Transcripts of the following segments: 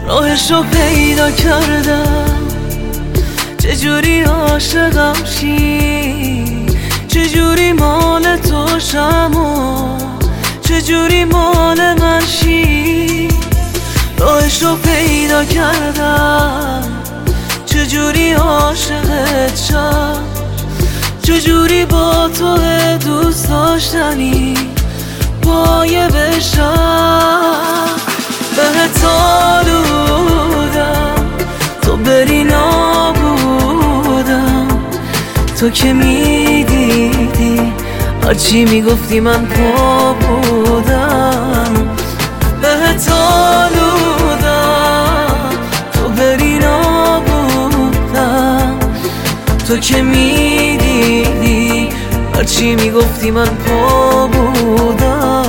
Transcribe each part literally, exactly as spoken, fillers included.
راهش رو پیدا کردم، چجوری عاشقم شی، چجوری مال تو شم و چجوری مال من شی. راهش رو پیدا کردم، چجوری عاشقت شم، چجوری با تو دوست داشتنی پایه بشم. بهت آلودم تو بری نابودم، تو که میدیدی هرچی میگفتی من پا بودم. بهت آلودم تو بری نابودم، تو که میدیدی هرچی میگفتی من پا بودم.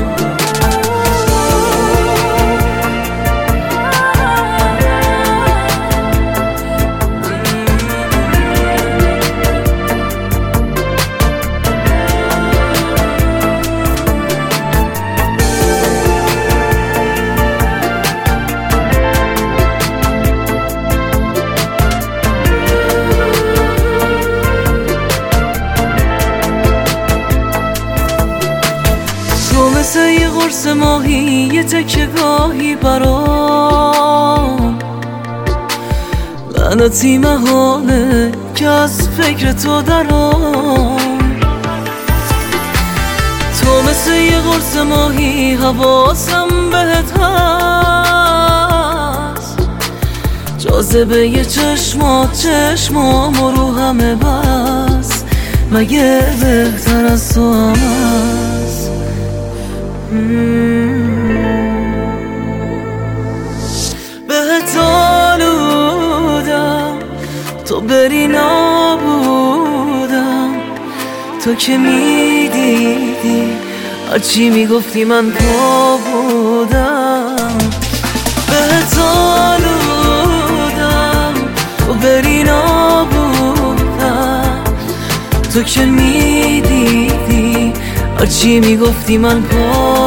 مثل یه قرص ماهی، یه تکه گاهی برام لعنتی محاله که از فکر تو درام. تو مثل یه قرص ماهی، حواسم بهت هست، جاذبه یه چشمات چشمام و رو همه بس، مگه بهتر از تو هم هست؟ بهت آلودم تو بری نابودم، تو که میدیدی هرچی میگفتی من پا بودم. بهت آلودم تو بری نابودم، تو که میدیدی هرچی میگفتی من پا